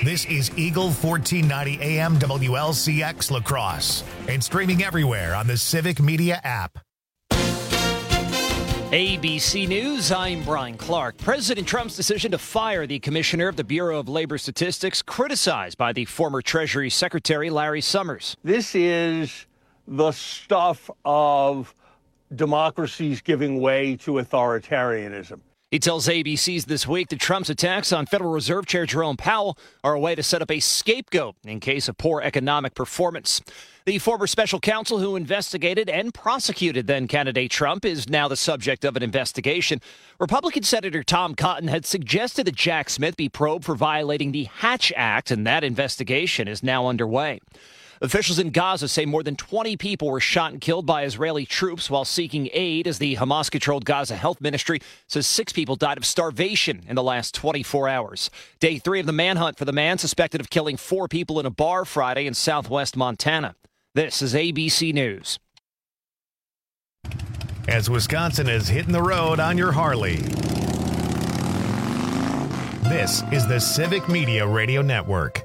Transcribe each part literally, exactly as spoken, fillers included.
This is Eagle fourteen ninety A M W L C X La Crosse and streaming everywhere on the Civic Media app. A B C News, I'm Brian Clark. President Trump's decision to fire the commissioner of the Bureau of Labor Statistics criticized by the former Treasury Secretary Larry Summers. This is the stuff of democracies giving way to authoritarianism. He tells A B C's This Week that Trump's attacks on Federal Reserve Chair Jerome Powell are a way to set up a scapegoat in case of poor economic performance. The former special counsel who investigated and prosecuted then-candidate Trump is now the subject of an investigation. Republican Senator Tom Cotton had suggested that Jack Smith be probed for violating the Hatch Act, and that investigation is now underway. Officials in Gaza say more than twenty people were shot and killed by Israeli troops while seeking aid, as the Hamas-controlled Gaza Health Ministry says six people died of starvation in the last twenty-four hours. Day three of the manhunt for the man suspected of killing four people in a bar Friday in southwest Montana. This is A B C News. As Wisconsin is hitting the road on your Harley, this is the Civic Media Radio Network.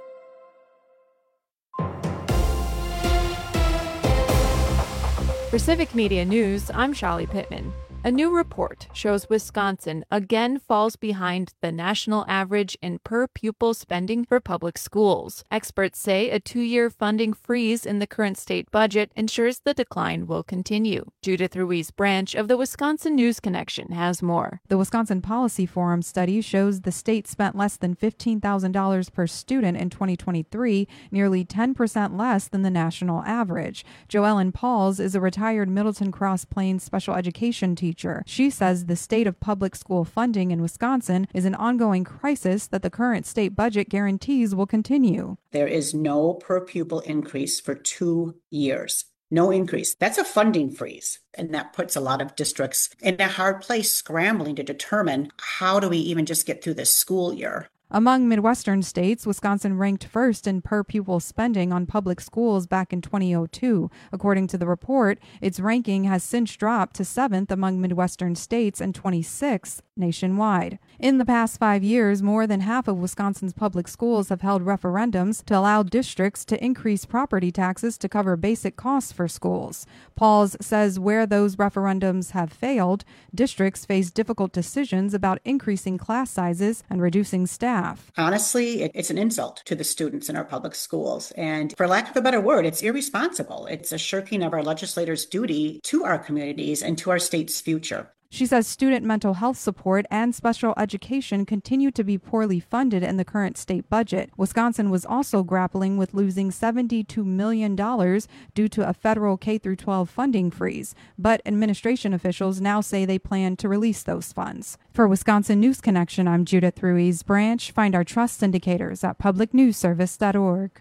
For Civic Media News, I'm Shali Pittman. A new report shows Wisconsin again falls behind the national average in per-pupil spending for public schools. Experts say a two-year funding freeze in the current state budget ensures the decline will continue. Judith Ruiz Branch of the Wisconsin News Connection has more. The Wisconsin Policy Forum study shows the state spent less than fifteen thousand dollars per student in twenty twenty-three, nearly ten percent less than the national average. Joellen Pauls is a retired Middleton Cross Plains special education teacher. She says the state of public school funding in Wisconsin is an ongoing crisis that the current state budget guarantees will continue. There is no per pupil increase for two years. No increase. That's a funding freeze. And that puts a lot of districts in a hard place scrambling to determine how do we even just get through this school year. Among Midwestern states, Wisconsin ranked first in per-pupil spending on public schools back in twenty oh two. According to the report, its ranking has since dropped to seventh among Midwestern states and twenty-sixth nationwide. In the past five years, more than half of Wisconsin's public schools have held referendums to allow districts to increase property taxes to cover basic costs for schools. Pauls says where those referendums have failed, districts face difficult decisions about increasing class sizes and reducing staff. Honestly, it's an insult to the students in our public schools. And for lack of a better word, it's irresponsible. It's a shirking of our legislators' duty to our communities and to our state's future. She says student mental health support and special education continue to be poorly funded in the current state budget. Wisconsin was also grappling with losing seventy-two million dollars due to a federal K through twelve funding freeze, but administration officials now say they plan to release those funds. For Wisconsin News Connection, I'm Judith Ruiz Branch. Find our trust indicators at public news service dot org.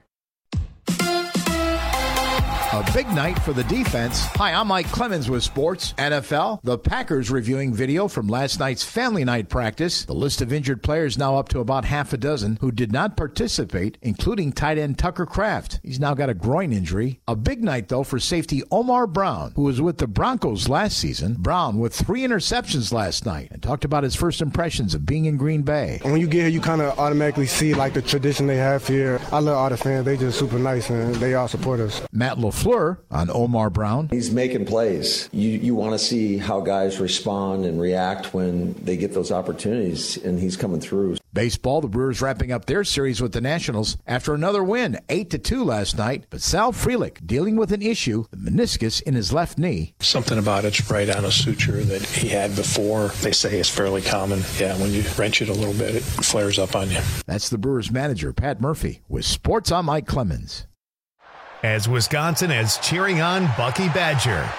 A big night for the defense. Hi, I'm Mike Clemens with sports. N F L, the Packers reviewing video from last night's family night practice. The list of injured players now up to about half a dozen who did not participate, including tight end Tucker Kraft. He's now got a groin injury. A big night, though, for safety Omar Brown, who was with the Broncos last season. Brown with three interceptions last night and talked about his first impressions of being in Green Bay. When you get here, you kind of automatically see like the tradition they have here. I love all the fans. They just super nice and they all support us. Matt LaFleur on Omar Brown. He's making plays. You you want to see how guys respond and react when they get those opportunities, and he's coming through. Baseball, the Brewers wrapping up their series with the Nationals after another win, eight to two last night. But Sal Frelick dealing with an issue, the meniscus in his left knee. Something about it's right on a suture that he had before. They say it's fairly common. Yeah, when you wrench it a little bit, it flares up on you. That's the Brewers manager, Pat Murphy, with Sports on Mike Clemens. As Wisconsin is cheering on Bucky Badger.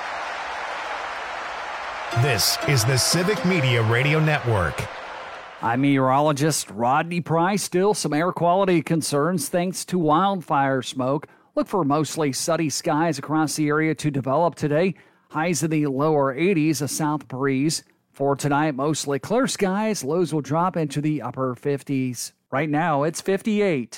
This is the Civic Media Radio Network. I'm meteorologist Rodney Price. Still some air quality concerns thanks to wildfire smoke. Look for mostly sunny skies across the area to develop today. Highs in the lower eighties, a south breeze. For tonight, mostly clear skies. Lows will drop into the upper fifties. Right now, it's fifty-eight.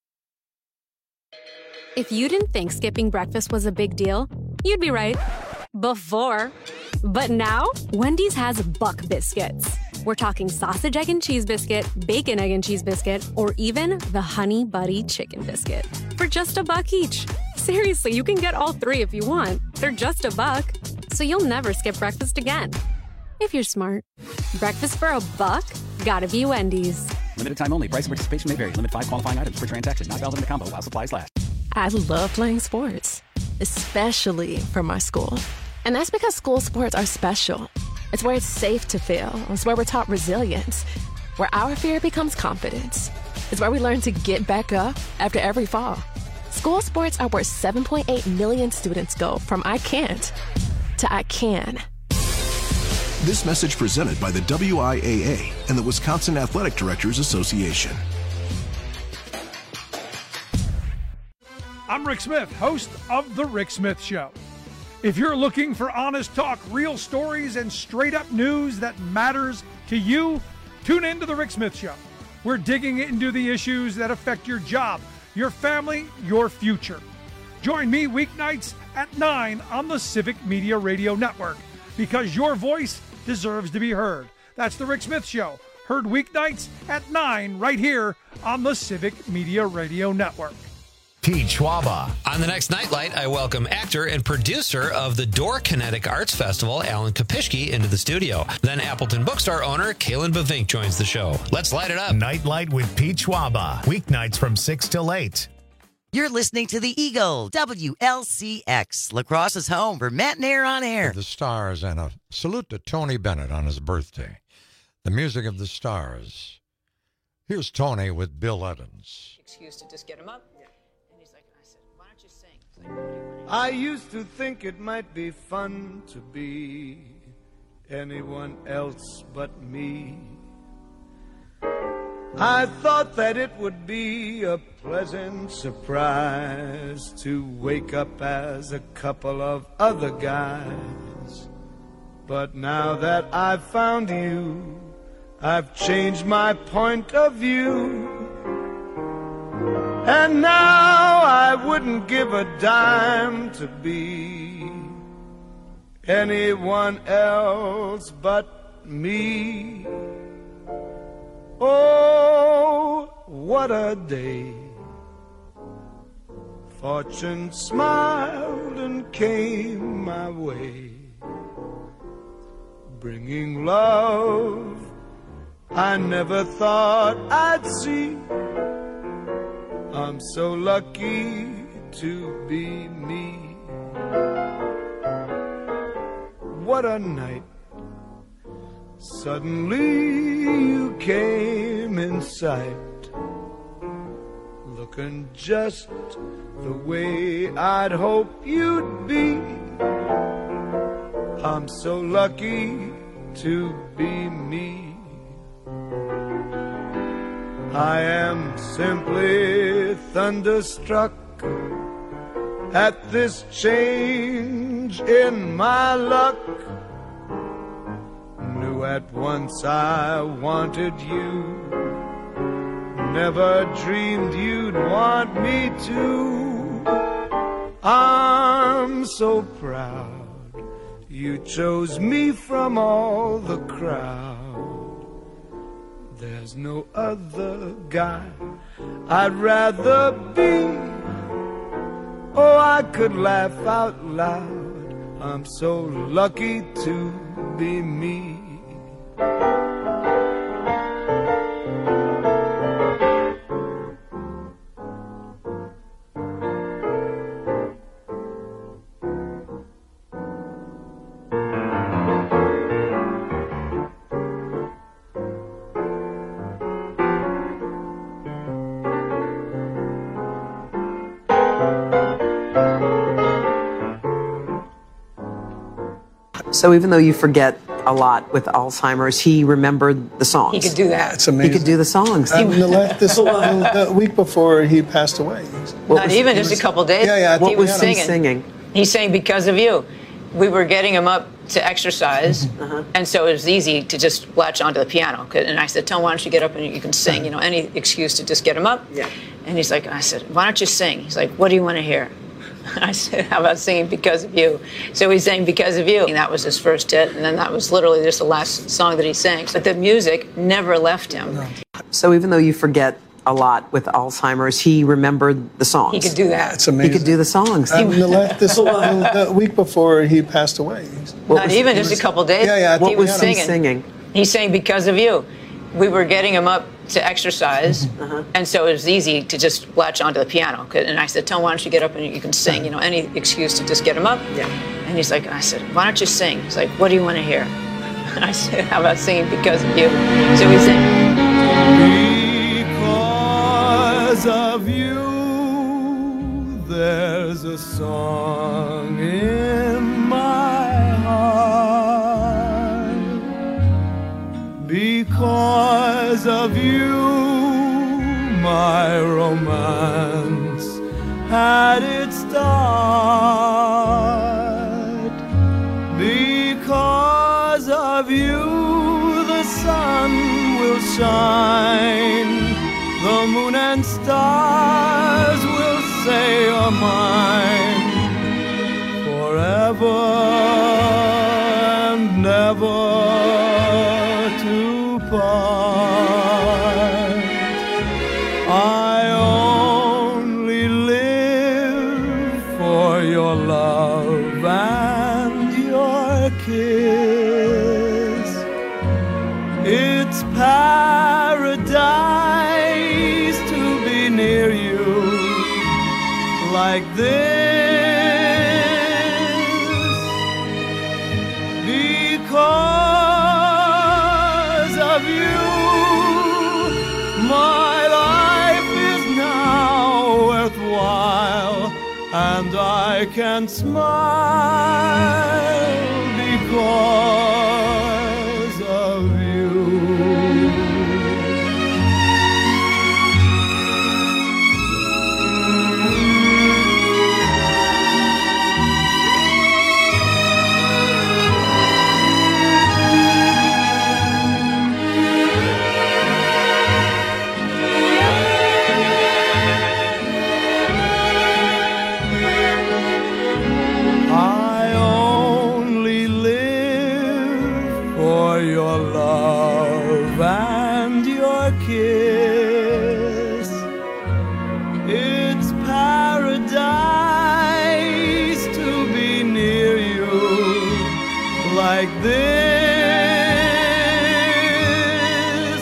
If you didn't think skipping breakfast was a big deal, you'd be right. Before. But now, Wendy's has Buck Biscuits. We're talking sausage, egg, and cheese biscuit, bacon, egg, and cheese biscuit, or even the Honey Buddy chicken biscuit for just a buck each. Seriously, you can get all three if you want. They're just a buck, so you'll never skip breakfast again. If you're smart. Breakfast for a buck? Gotta be Wendy's. Limited time only. Price and participation may vary. Limit five qualifying items per transaction. Not valid in a combo while supplies last. I love playing sports, especially for my school. And that's because school sports are special. It's where it's safe to fail. It's where we're taught resilience, where our fear becomes confidence. It's where we learn to get back up after every fall. School sports are where seven point eight million students go from I can't to I can. This message presented by the W I A A and the Wisconsin Athletic Directors Association. I'm Rick Smith, host of The Rick Smith Show. If you're looking for honest talk, real stories, and straight-up news that matters to you, tune in to The Rick Smith Show. We're digging into the issues that affect your job, your family, your future. Join me weeknights at nine on the Civic Media Radio Network, because your voice deserves to be heard. That's The Rick Smith Show, heard weeknights at nine right here on the Civic Media Radio Network. Pete Schwaba. On the next Nightlight, I welcome actor and producer of the Door Kinetic Arts Festival, Alan Kopishki, into the studio. Then Appleton Bookstore owner Kalen Bavink joins the show. Let's light it up. Nightlight with Pete Schwaba. Weeknights from six till eight. You're listening to the Eagle, W L C X, La Crosse's home for Matinee on Air. The Stars, and a salute to Tony Bennett on his birthday. The music of the Stars. Here's Tony with Bill Evans. Excuse to just get him up. And he's like, I said, why don't you sing? He's like, what do you want to I used to think it might be fun to be anyone else but me. I thought that it would be a pleasant surprise to wake up as a couple of other guys. But now that I've found you, I've changed my point of view. And now I wouldn't give a dime to be anyone else but me. Oh, what a day. Fortune smiled and came my way, bringing love I never thought I'd see. I'm so lucky to be me. What a night. Suddenly you came in sight, looking just the way I'd hope you'd be. I'm so lucky to be me. I am simply thunderstruck at this change in my luck. Knew at once I wanted you, never dreamed you'd want me to. I'm so proud you chose me from all the crowd. There's no other guy I'd rather be. Oh, I could laugh out loud. I'm so lucky to be me. So even though you forget a lot with Alzheimer's, he remembered the songs. He could do that. It's amazing. He could do the songs. I mean, the, last, this, the week before he passed away. What Not was, even just was, a couple days. Yeah, yeah. What he was was singing. singing? He sang Because of You. We were getting him up to exercise, uh-huh. and so it was easy to just latch onto the piano. And I said, Tom, why don't you get up and you can sing? You know, any excuse to just get him up. Yeah. And he's like, I said, why don't you sing? He's like, what do you want to hear? I said, how about singing Because of You? So he sang Because of You. And that was his first hit, and then that was literally just the last song that he sang. But the music never left him. No. So even though you forget a lot with Alzheimer's, he remembered the songs. He could do that. It's amazing. He could do the songs. I mean, the, last, this, the, the week before he passed away. Not was, even, just was, a couple days. Yeah, yeah. What he was was singing. singing? He sang Because of You. We were getting him up to exercise, uh-huh. and so it was easy to just latch onto the piano. And I said, Tom, why don't you get up and you can sing, you know, any excuse to just get him up. Yeah. And he's like, I said, why don't you sing? He's like, what do you want to hear? And I said, how about singing Because of You? So we sang. Because of you, there's a song in my heart. Because of you, my romance had its start. Because of you, the sun will shine. The moon and stars will say you're mine forever and never to part. I only live for your love and your kiss. It's paradise near you like this. Because of you, my life is now worthwhile, and I can smile because of you. Like this,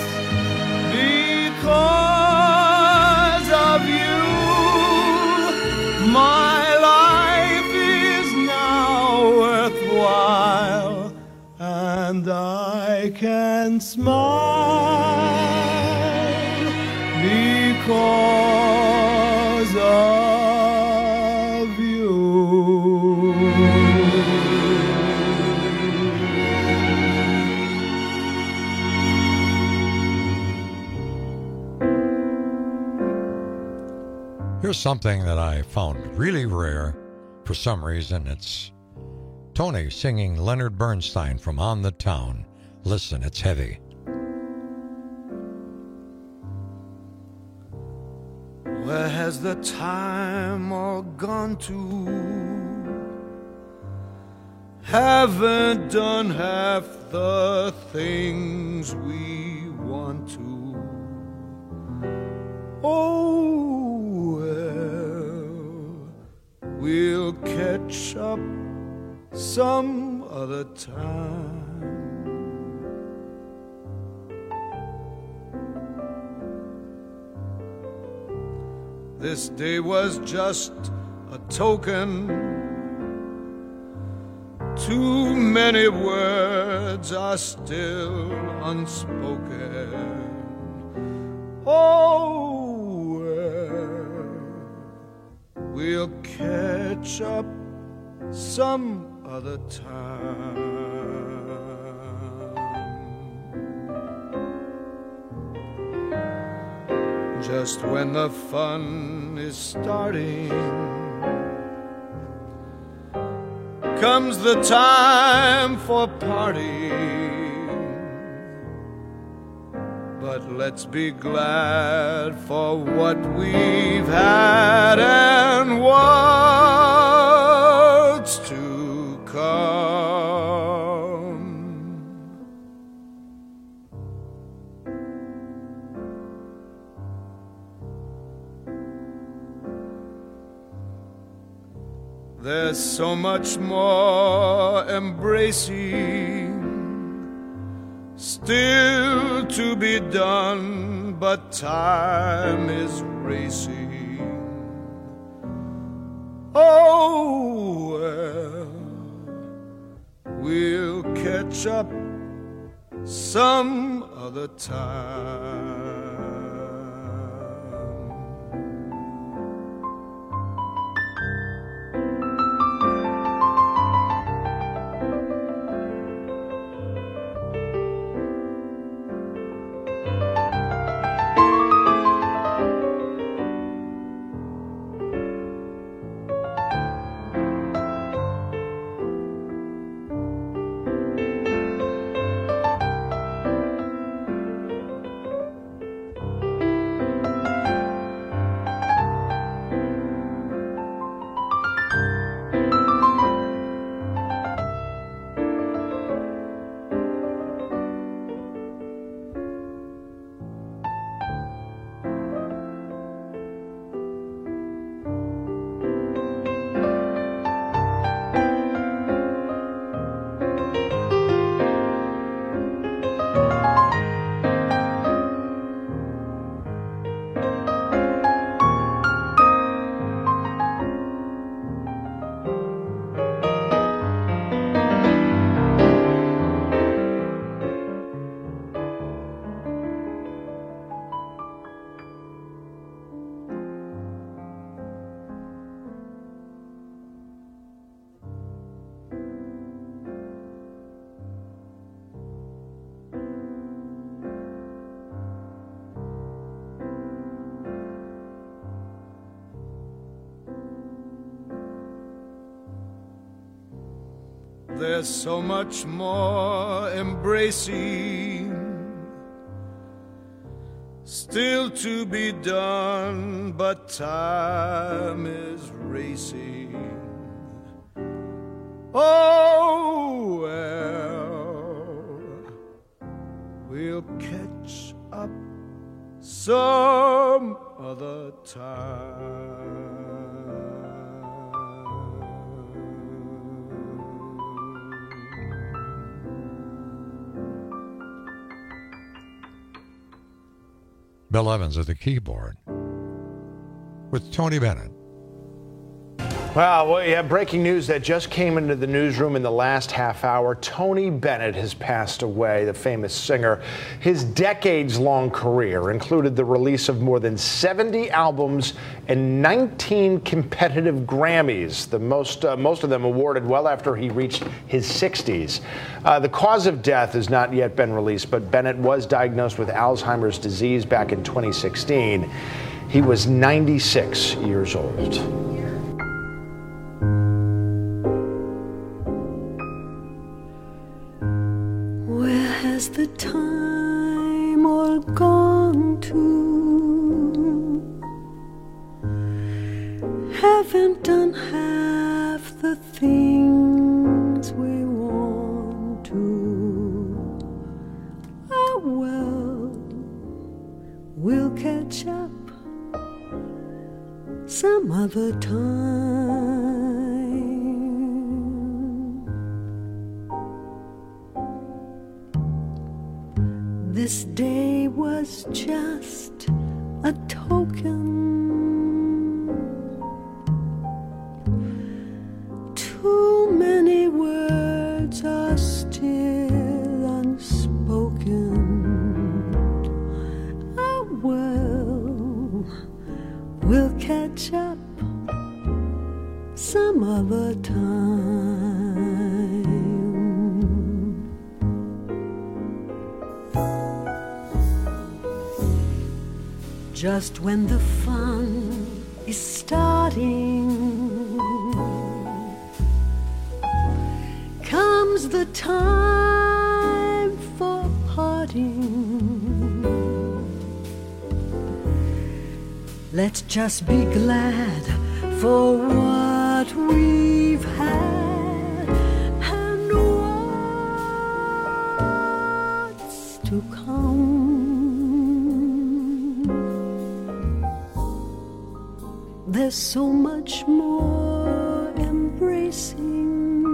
because of you, my life is now worthwhile, and I can smile because of you. Here's something that I found really rare for some reason. It's Tony singing Leonard Bernstein from On the Town. Listen, it's heavy. Where has the time all gone to? Haven't done half the things we want to. Oh, well, we'll catch up some other time. This day was just a token. Too many words are still unspoken. Oh, well, we'll catch up some other time. Just when the fun is starting, comes the time for parting. But let's be glad for what we've had and what There's so much more embracing still to be done, but time is racing. Oh, well, we'll catch up some other time. There's so much more embracing still to be done, but time is racing. Oh, well, we'll catch up some other time. Bill Evans at the keyboard with Tony Bennett. Well, we have breaking news that just came into the newsroom in the last half hour. Tony Bennett has passed away, the famous singer. His decades-long career included the release of more than seventy albums and nineteen competitive Grammys, the most, uh, most of them awarded well after he reached his sixties. Uh, the cause of death has not yet been released, but Bennett was diagnosed with Alzheimer's disease back in twenty sixteen. He was ninety-six years old. Has the time all gone to? Haven't done half the things we want to. Oh well, we'll catch up some other time. This day was just a token. Too many words are still unspoken. Oh well, we'll catch up some other time. Just when the fun is starting, comes the time for parting. Let's just be glad for what we've had and what's to come. There's so much more embracing racing,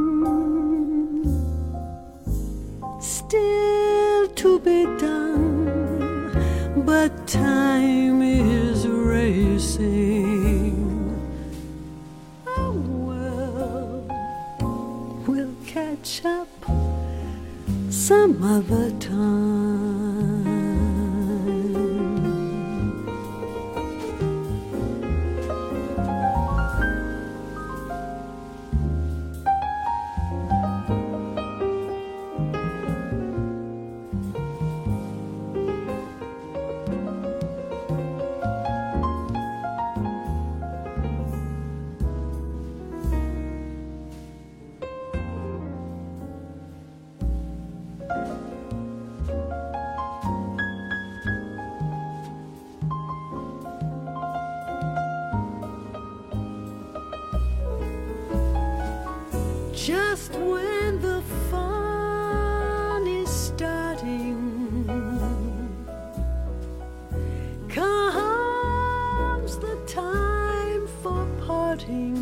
still to be done, but time is racing. Oh well, we'll catch up some other time. Just when the fun is starting, comes the time for parting.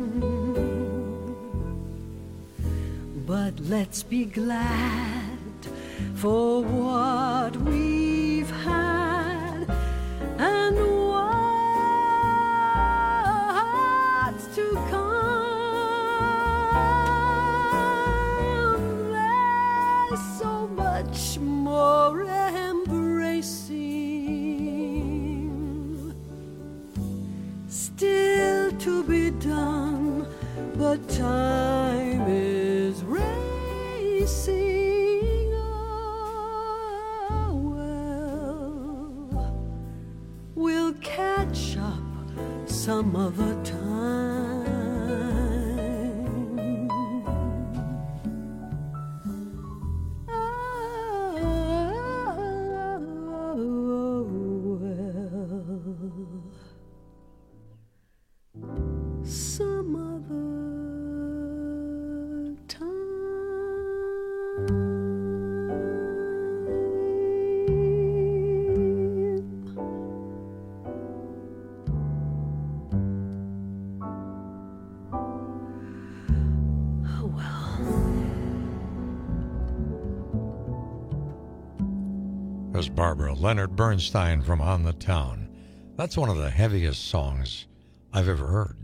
But let's be glad for what we've had and what's to come. So much more embracing, still to be done, but time is racing. Oh, well, we'll catch up some other time. Some other There's Barbara Leonard Bernstein from On the Town. That's one of the heaviest songs I've ever heard.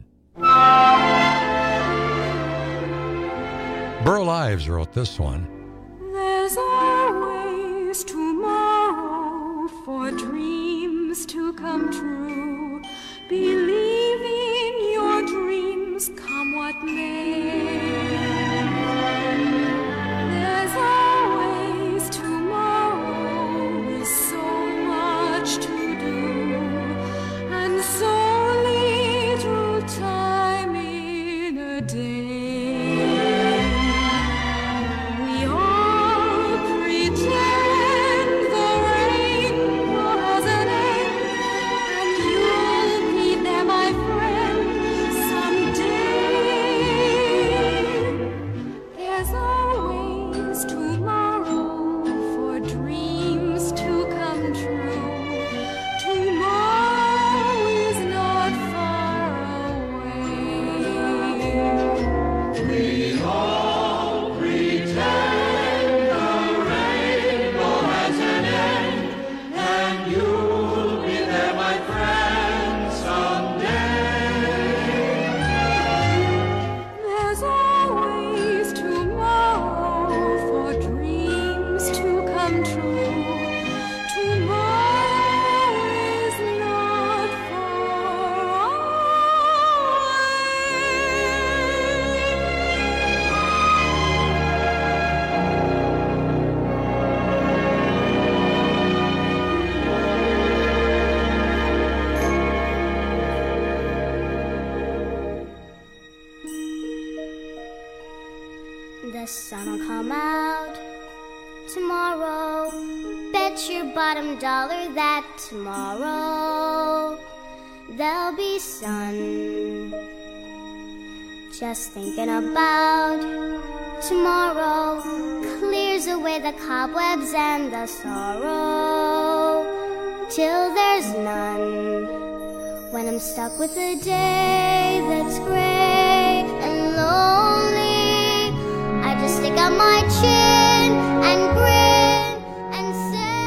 Burl Ives wrote this one. There's always tomorrow for dreams to come true. Believe in your dreams, come what may. There's always tomorrow with so much to do, and so little time in a day. The sun'll come out tomorrow. Bet your bottom dollar that tomorrow there'll be sun. Just thinking about tomorrow clears away the cobwebs and the sorrow till there's none. When I'm stuck with a day that's gray and lonely, out my chin and grin and say,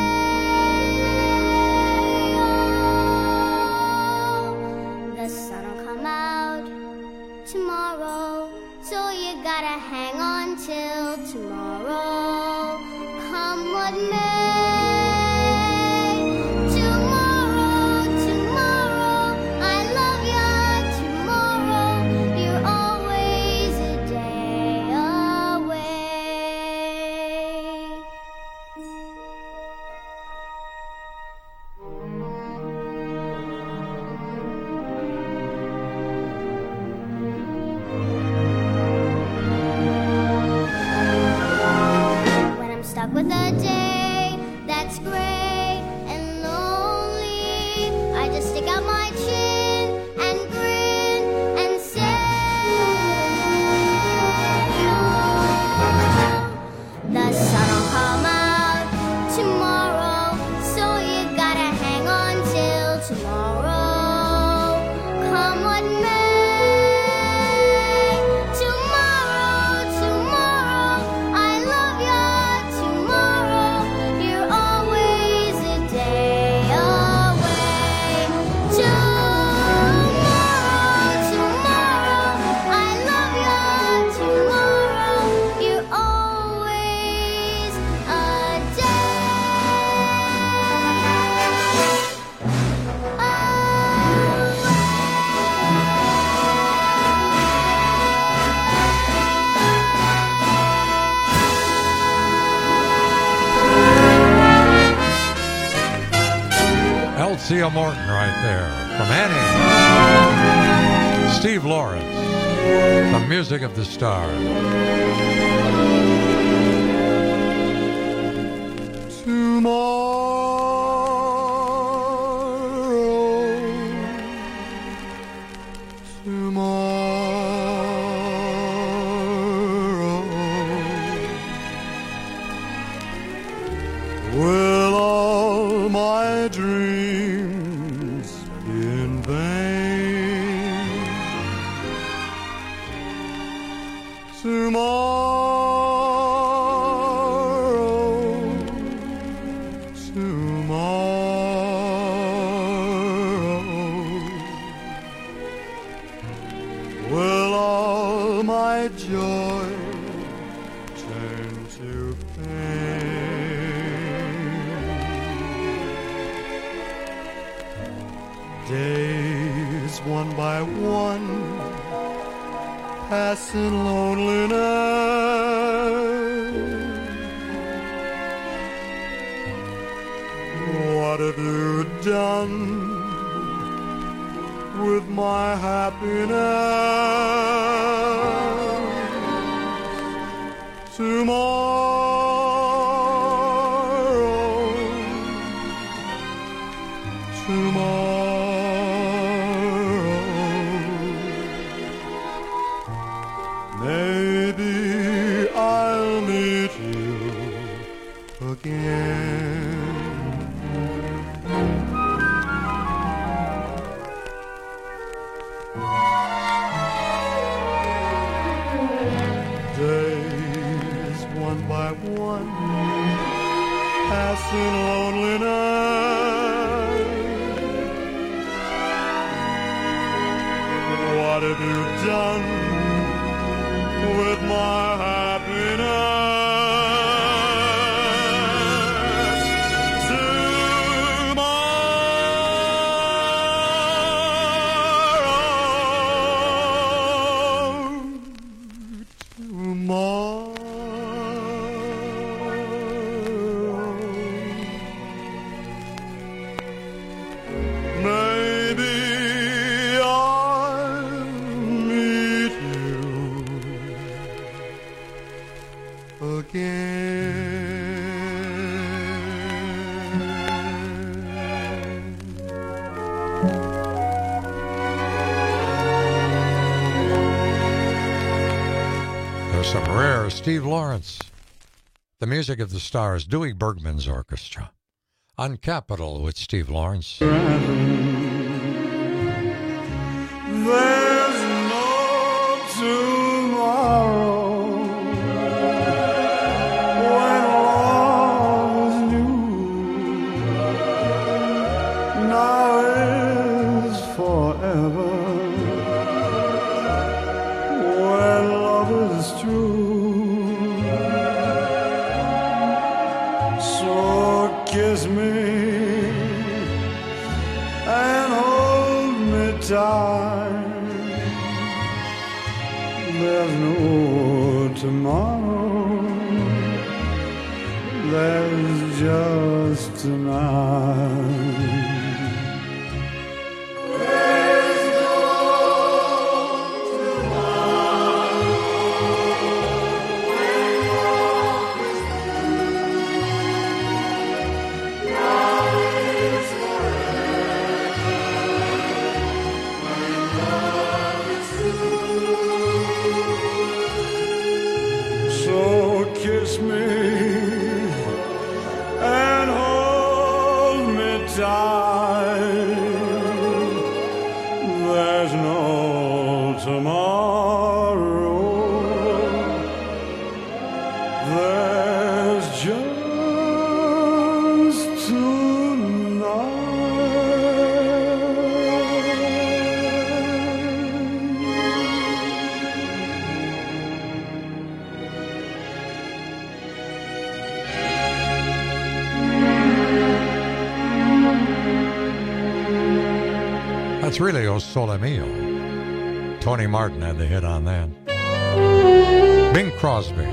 oh, the sun will come out tomorrow, so you gotta hang on till tomorrow, come what may. With a day that's gray and lonely, I just stick out my chin and grin and say, oh, the sun will come out tomorrow, so you gotta hang on till tomorrow, come what may. Elsia Morton right there from Annie. Steve Lawrence, the music of the stars. Tomorrow, tomorrow, will all my dreams be in vain? Tomorrow, tomorrow, will all my joy turn to days one by one pass in loneliness. What have you done with my happiness? Tomorrow, tomorrow, maybe I'll meet you again. Days one by one pass in loneliness. What have you done with my happiness? Tomorrow, tomorrow, maybe I'll meet you Some rare Steve Lawrence. The music of the stars, Dewey Bergman's orchestra. On Capitol with Steve Lawrence. There's no tomorrow time. There's no tomorrow. There's just tonight. There's no tomorrow when love is through. Love is forever when love is through. So kiss me and hold me tight. There's no tomorrow. There's just That's really O Sole Mio. Tony Martin had the hit on that. Bing Crosby.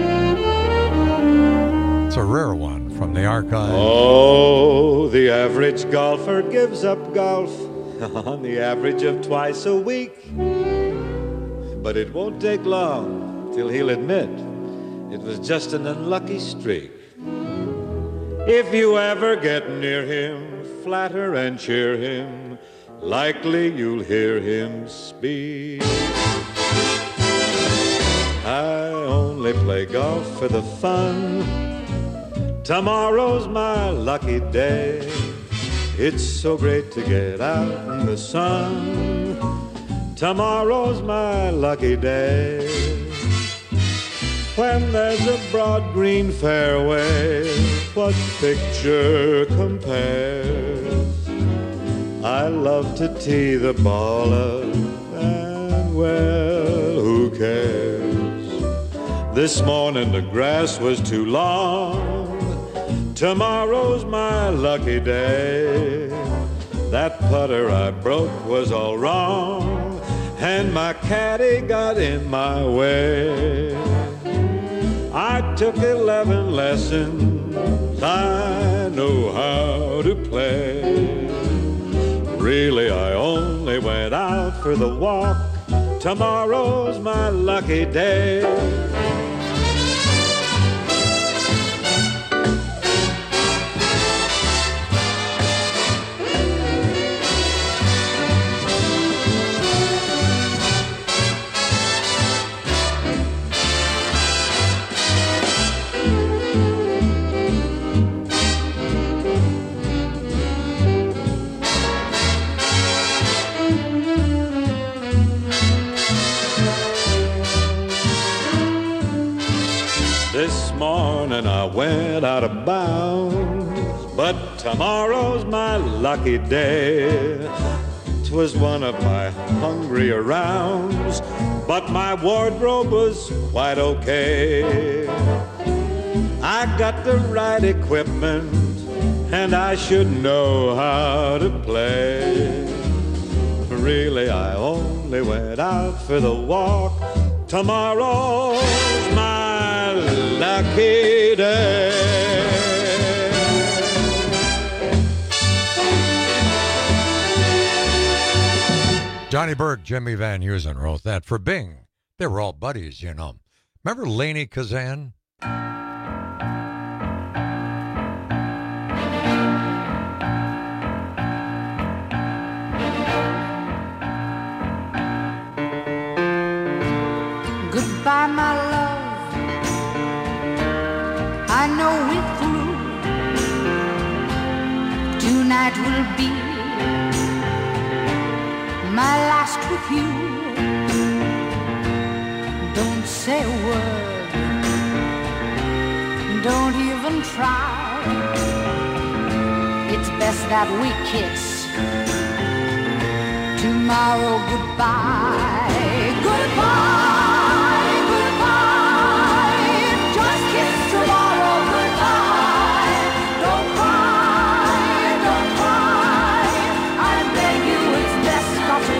It's a rare one from the archive. Oh, the average golfer gives up golf on the average of twice a week. But it won't take long till he'll admit it was just an unlucky streak. If you ever get near him, flatter and cheer him, likely you'll hear him speak. I only play golf for the fun. Tomorrow's my lucky day. It's so great to get out in the sun. Tomorrow's my lucky day. When there's a broad green fairway, what picture compares? I love to tee the ball up, and well, who cares? This morning the grass was too long. Tomorrow's my lucky day. That putter I broke was all wrong, and my caddy got in my way. I took eleven lessons, I know how to play. Really, I only went out for the walk. Tomorrow's my lucky day. This morning I went out of bounds, but tomorrow's my lucky day. 'Twas one of my hungrier rounds, but my wardrobe was quite okay. I got the right equipment, and I should know how to play. Really, I only went out for the walk. Tomorrow's my lucky day. Johnny Burke, Jimmy Van Heusen wrote that for Bing. They were all buddies, you know. Remember Laney Kazan? Goodbye, my love. I know we're through. Tonight will be my last with you. Don't say a word. Don't even try. It's best that we kiss. Tomorrow, goodbye. Goodbye. To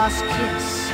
just kiss.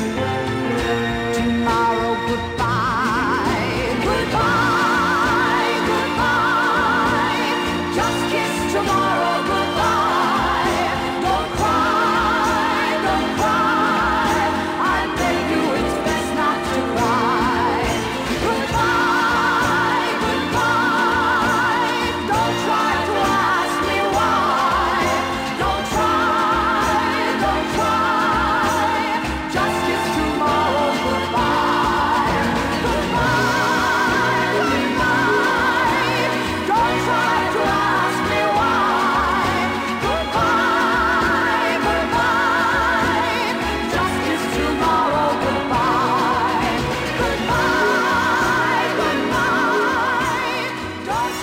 Tomorrow, goodbye, goodbye, goodbye. Just kiss tomorrow, goodbye. Don't cry, don't cry. I beg you, it's best not to cry. Goodbye, goodbye. Don't try to ask me why. Don't try, don't try. Just kiss tomorrow, goodbye. Goodbye, goodbye. Don't try to ask me why. Goodbye, goodbye. Just kiss tomorrow, goodbye. Goodbye, goodbye. Don't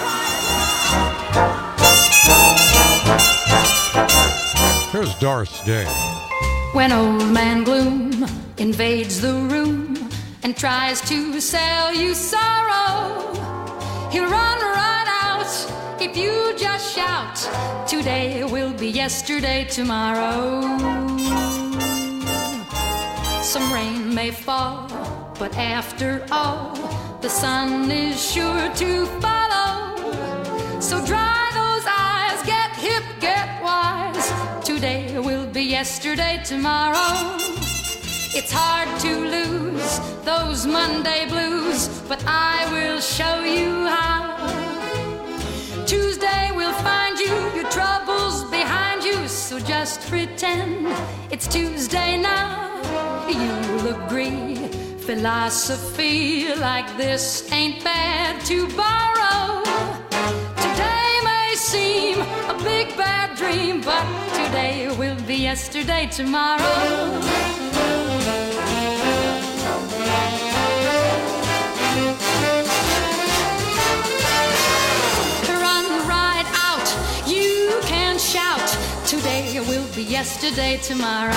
try. Here's Doris Day. When old man gloom invades the room and tries to sell you sorrow, he'll run right out if you just shout, today will be yesterday tomorrow. Some rain may fall, but after all, the sun is sure to follow. So dry those eyes, get hip, get wise. Today will be yesterday tomorrow. It's hard to lose those Monday blues, but I will show you how. Tuesday will find you, your troubles behind you, so just pretend it's Tuesday now. You'll agree, philosophy like this ain't bad to borrow. Today may seem a big bad dream, but today will be yesterday tomorrow. Run right out, you can shout, today will be yesterday tomorrow.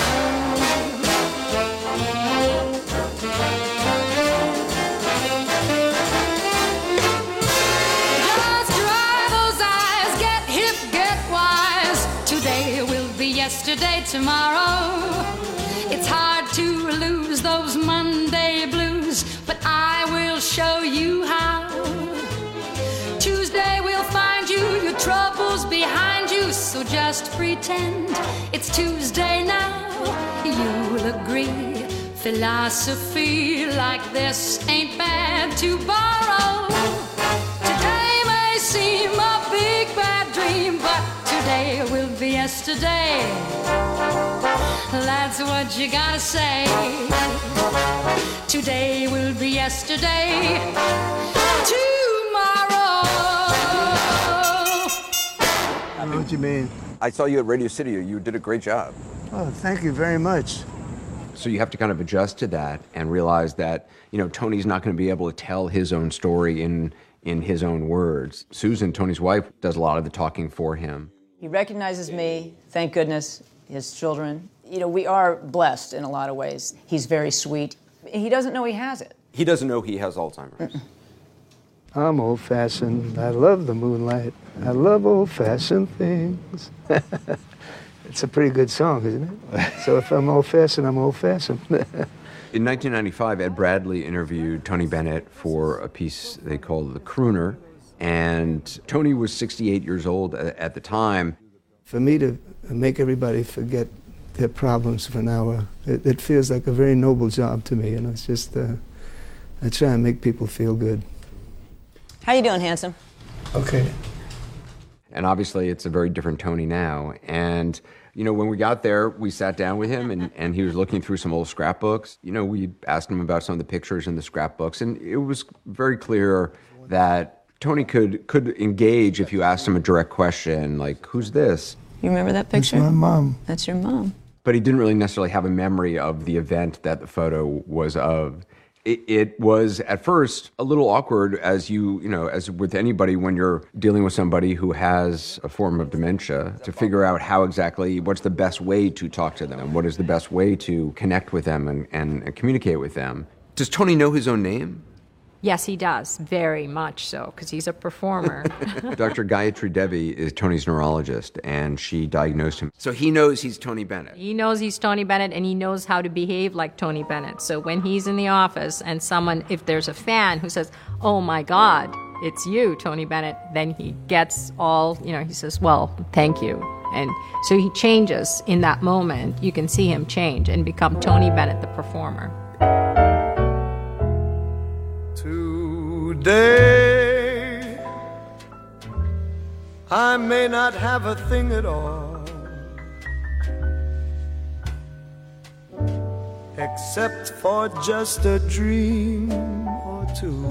Just dry those eyes, get hip, get wise. Today will be yesterday tomorrow. It's hard to lose those Monday blues, but I will show you how. Tuesday will find you, your troubles behind you, so just pretend it's Tuesday now. You'll agree, philosophy like this ain't bad to borrow. Today may seem a big bad dream, but today will be yesterday. That's what you gotta say. Today will be yesterday tomorrow. I know what you mean. I saw you at Radio City. You did a great job. Oh, thank you very much. So you have to kind of adjust to that and realize that, you know, Tony's not going to be able to tell his own story in in his own words. Susan, Tony's wife, does a lot of the talking for him. He recognizes me, thank goodness, his children. You know, we are blessed in a lot of ways. He's very sweet. He doesn't know he has it. He doesn't know he has Alzheimer's. Mm-mm. I'm old-fashioned. I love the moonlight. I love old-fashioned things. It's a pretty good song, isn't it? So if I'm old-fashioned, I'm old-fashioned. In nineteen ninety-five, Ed Bradley interviewed Tony Bennett for a piece they called The Crooner, and Tony was sixty-eight years old at the time. For me to make everybody forget their problems for an hour, it, it feels like a very noble job to me, and it's just, uh, I try and make people feel good. How you doing, handsome? Okay. And obviously, it's a very different Tony now. And, you know, when we got there, we sat down with him, and, and he was looking through some old scrapbooks. You know, we asked him about some of the pictures in the scrapbooks, and it was very clear that Tony could, could engage if you asked him a direct question, like, who's this? You remember that picture? That's my mom. That's your mom. But he didn't really necessarily have a memory of the event that the photo was of. It, it was at first a little awkward, as you, you know, as with anybody when you're dealing with somebody who has a form of dementia, to figure out how exactly, what's the best way to talk to them, and what is the best way to connect with them and, and, and communicate with them. Does Tony know his own name? Yes, he does. Very much so, because he's a performer. Doctor Gayatri Devi is Tony's neurologist, and she diagnosed him. So he knows he's Tony Bennett. He knows he's Tony Bennett, and he knows how to behave like Tony Bennett. So when he's in the office and someone, if there's a fan who says, oh my God, it's you, Tony Bennett, then he gets all, you know, he says, well, thank you. And so he changes in that moment. You can see him change and become Tony Bennett, the performer. Today, I may not have a thing at all, except for just a dream or two.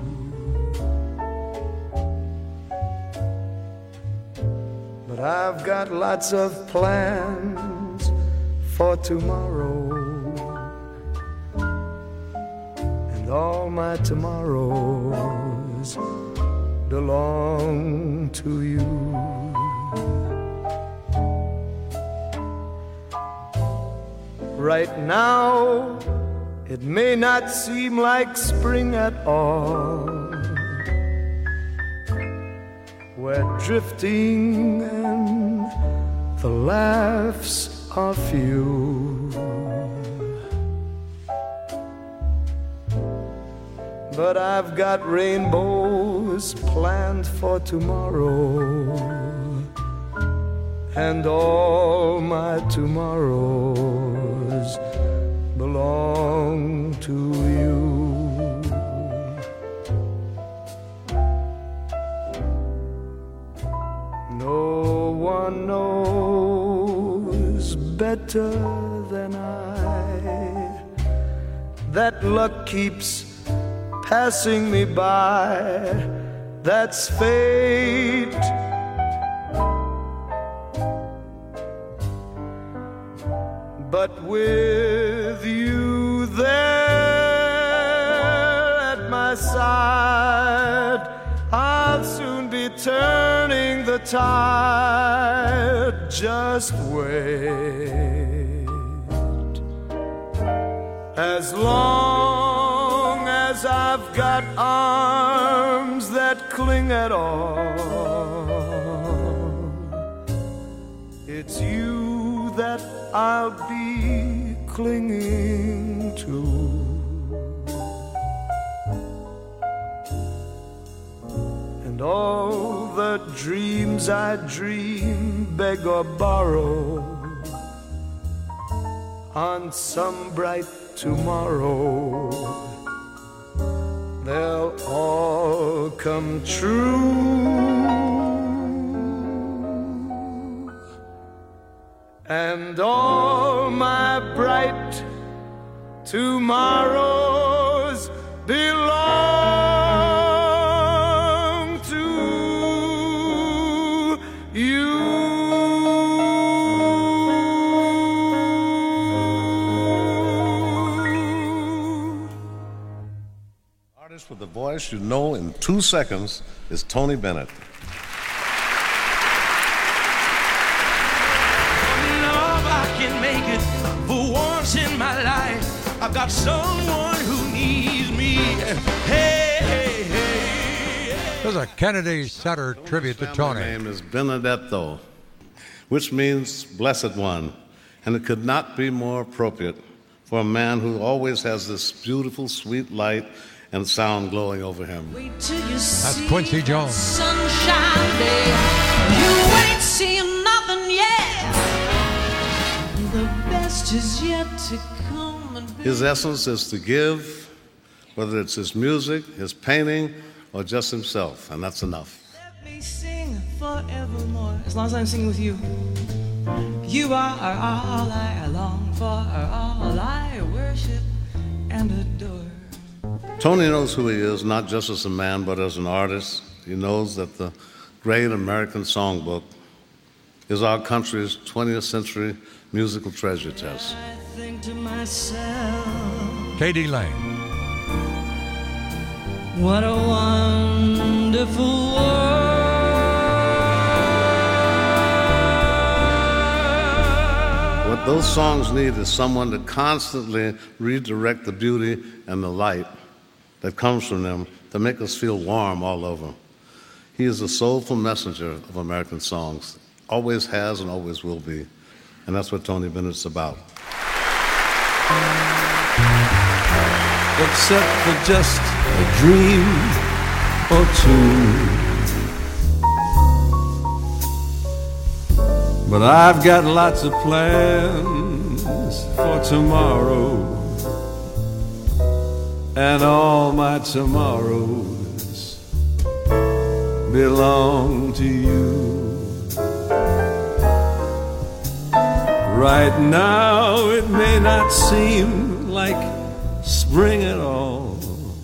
But I've got lots of plans for tomorrow, and all my tomorrows belong to you. Right now, it may not seem like spring at all. We're drifting and the laughs are few. But I've got rainbows planned for tomorrow, and all my tomorrows belong to you. No one knows better than I that luck keeps passing me by. That's fate. But with you there at my side, I'll soon be turning the tide. Just wait. As long as I've got arms that cling at all, it's you that I'll be clinging to. And all the dreams I dream, beg or borrow, on some bright tomorrow, they'll all come true. And all my bright tomorrows belong to you. Artist with a voice you know in two seconds is Tony Bennett. In my life, I've got someone who needs me. Hey, hey, hey. There's a Kennedy Center tribute to Tony. His name is Benedetto, which means blessed one, and it could not be more appropriate for a man who always has this beautiful, sweet light and sound glowing over him. That's Quincy Jones. Sunshine day, you ain't seen nothing yet. The best is yet to come. And his essence is to give, whether it's his music, his painting, or just himself, and that's enough. Let me sing forevermore, as long as I'm singing with you. You are all I long for, all I worship and adore. Tony knows who he is, not just as a man, but as an artist. He knows that the great American songbook is our country's twentieth century musical treasure chest. I think to myself, Katie Lang. What a wonderful world. What those songs need is someone to constantly redirect the beauty and the light that comes from them that make us feel warm all over. He is a soulful messenger of American songs, always has and always will be, and that's what Tony Bennett's about. Except for just a dream or two. But I've got lots of plans for tomorrow, and all my tomorrows belong to you. Right now it may not seem like spring at all.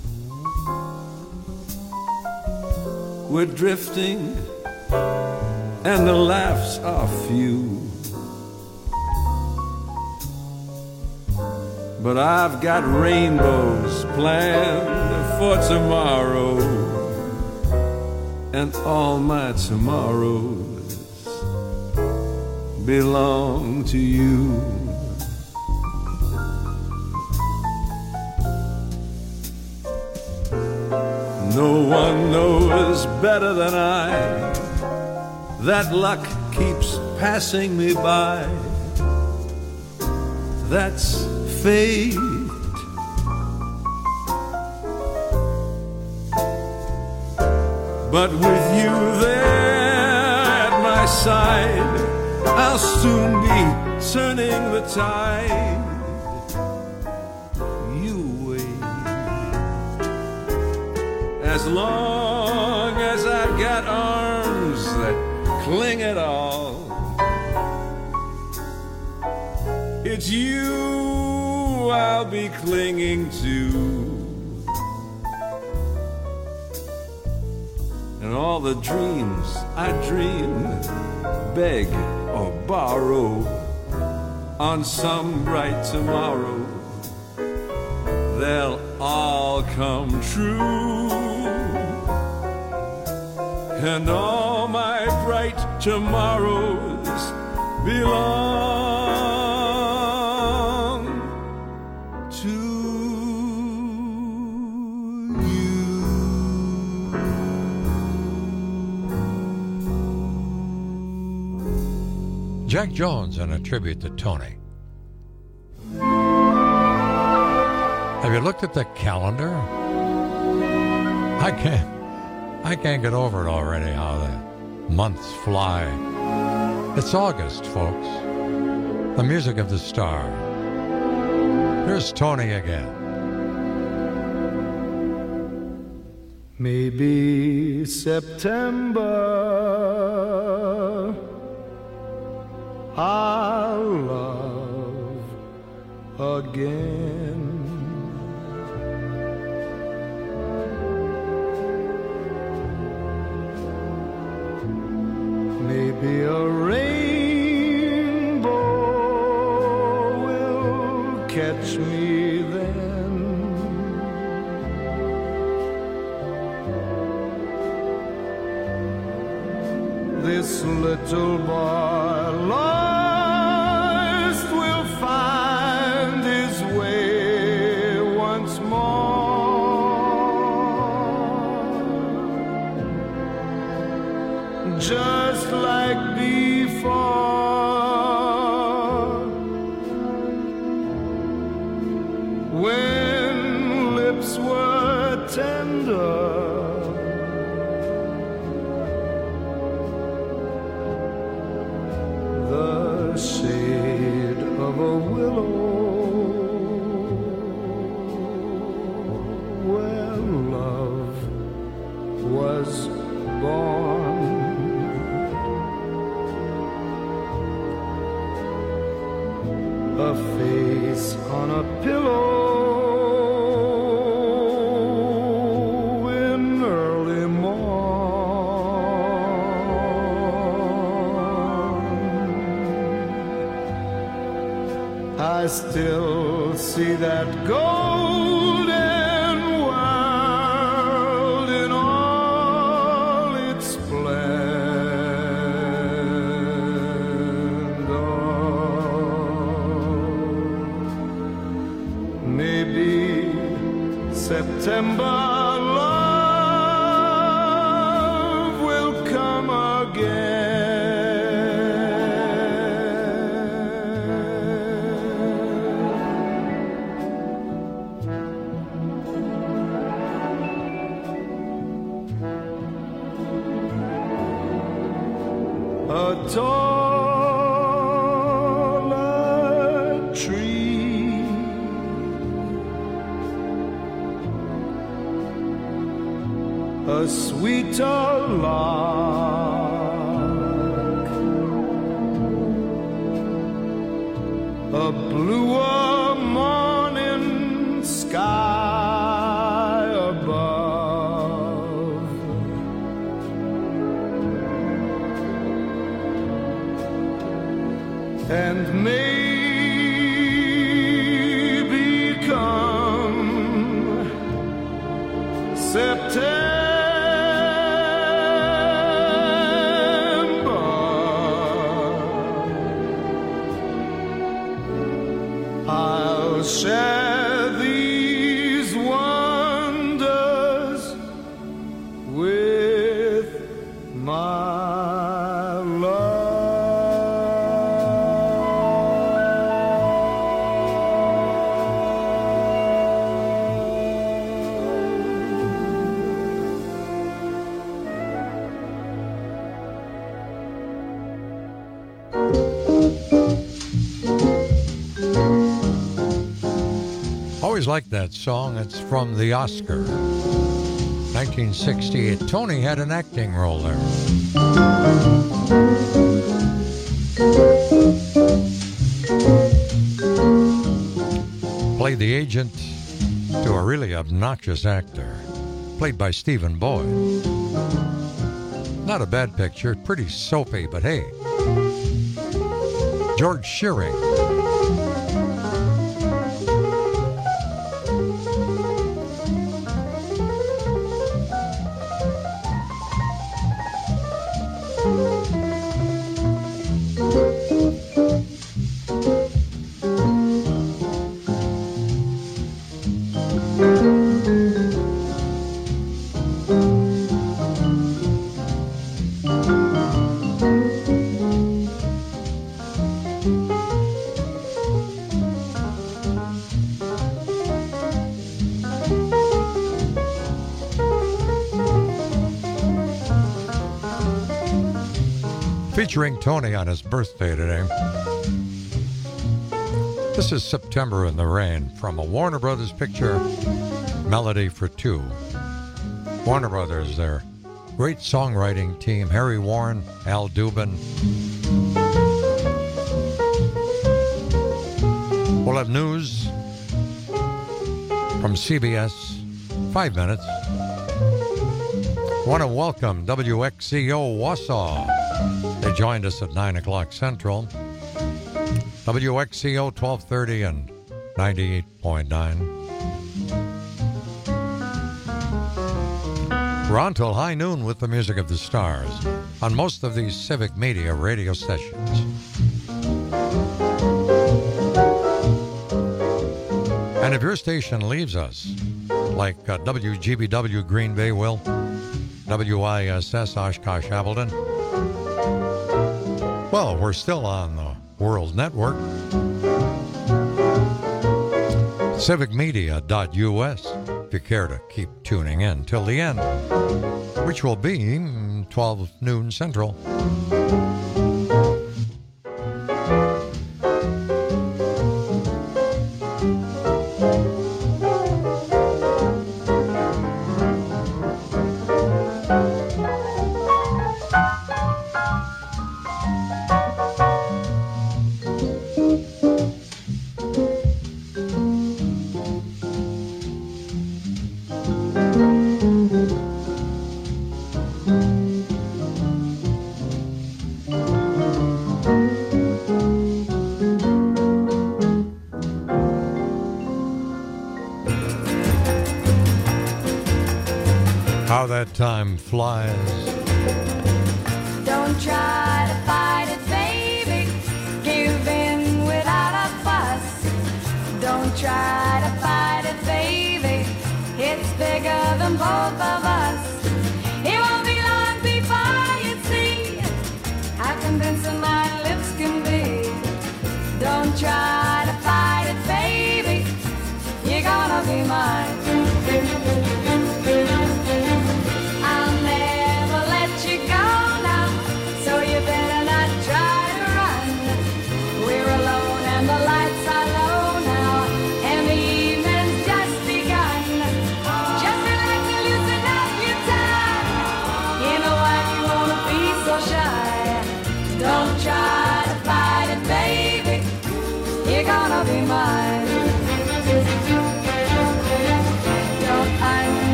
We're drifting and the laughs are few, but I've got rainbows planned for tomorrow, and all my tomorrows belong to you. No one knows better than I that luck keeps passing me by. That's fate. But with you there at my side, I'll soon be turning the tide. You wait. As long as I've got arms that cling at all, it's you I'll be clinging to, and all the dreams I dream, beg or borrow, on some bright tomorrow they'll all come true, and all my bright tomorrows belong to you. Jack Jones in a tribute to Tony. Have you looked at the calendar? I can't I can't get over it already, how the months fly. It's August, folks. The music of the star. Here's Tony again. Maybe September I'll love again. Maybe a rainbow will catch me then. This little boy lost will find his way once more, just like before, when lips were tender, the shade of a willow, where love was born. A face on a pillow in early morn. I still see that golden world in all its splendor. Maybe September love will come again. A taller tree, a sweeter lark, a bluer morning sky above, and maybe come September I'll share these wonders with my love. Always liked that song. It's from the Oscar. nineteen sixty-eight. Tony had an acting role there. Played the agent to a really obnoxious actor, played by Stephen Boyd. Not a bad picture, pretty soapy, but hey. George Shearing. Featuring Tony on his birthday today. This is September in the Rain from a Warner Brothers picture, Melody for Two. Warner Brothers, their great songwriting team, Harry Warren, Al Dubin. We'll have news from C B S, five minutes. Want to welcome W X C O Wausau. They joined us at nine o'clock Central. W X C O twelve thirty and ninety-eight point nine. We're on till high noon with the music of the stars on most of these Civic Media radio stations. And if your station leaves us, like uh, W G B W Green Bay will, W I S S Oshkosh Appleton, well, we're still on the World Network. civic media dot U S if you care to keep tuning in till the end, which will be twelve noon Central. How that time flies. Don't try to fight it, baby. Give in without a fuss. Don't try to fight it, baby.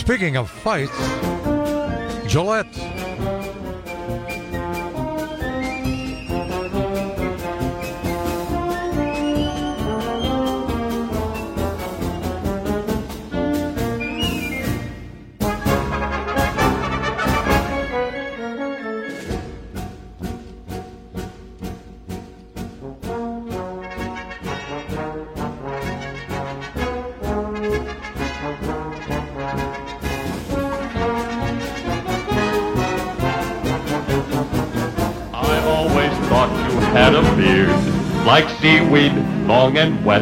Speaking of fights, Gillette. Had a beard like seaweed, long and wet.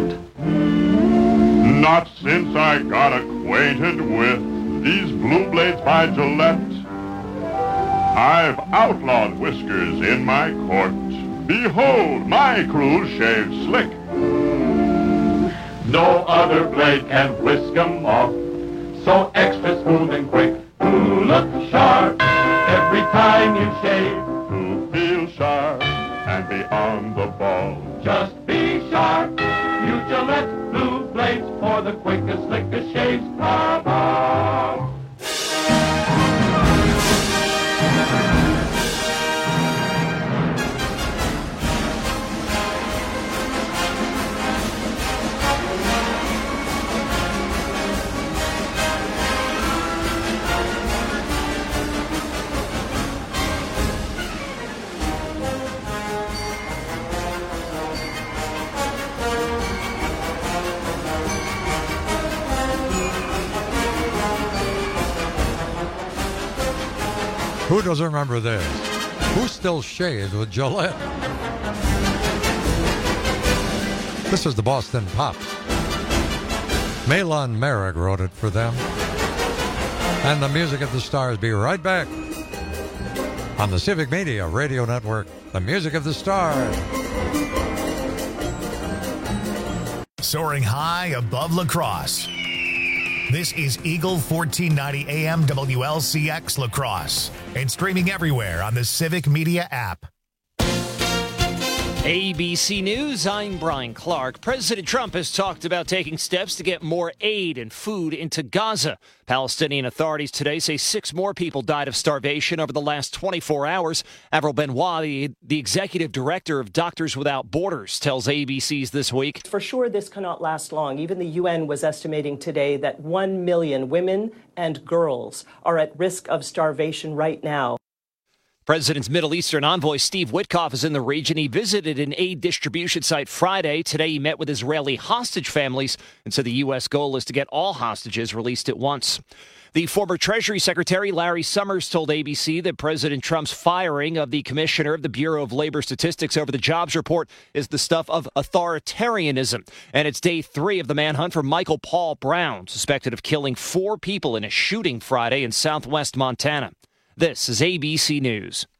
Not since I got acquainted with these blue blades by Gillette. I've outlawed whiskers in my court. Behold, my crew shaved slick. No other blade can whisk 'em off, so extra smooth and quick. Ooh, look sharp every time you shave. To feel sharp and be on the ball. Just be sharp. You Gillette blue blades for the quickest, slickest shaves. Come on. Who doesn't remember this? Who still shaves with Gillette? This is the Boston Pops. Malon Merrick wrote it for them. And the Music of the Stars. Be right back on the Civic Media Radio Network. The Music of the Stars. Soaring high above La Crosse. This is Eagle fourteen ninety A M W L C X La Crosse and streaming everywhere on the Civic Media app. A B C News, I'm Brian Clark. President Trump has talked about taking steps to get more aid and food into Gaza. Palestinian authorities today say six more people died of starvation over the last twenty-four hours. Avril Benoit, the, the executive director of Doctors Without Borders, tells A B C's This Week. For sure, this cannot last long. Even the U N was estimating today that one million women and girls are at risk of starvation right now. President's Middle Eastern envoy Steve Witkoff is in the region. He visited an aid distribution site Friday. Today he met with Israeli hostage families and said the U S goal is to get all hostages released at once. The former Treasury Secretary Larry Summers told A B C that President Trump's firing of the commissioner of the Bureau of Labor Statistics over the jobs report is the stuff of authoritarianism. And it's day three of the manhunt for Michael Paul Brown, suspected of killing four people in a shooting Friday in southwest Montana. This is A B C News.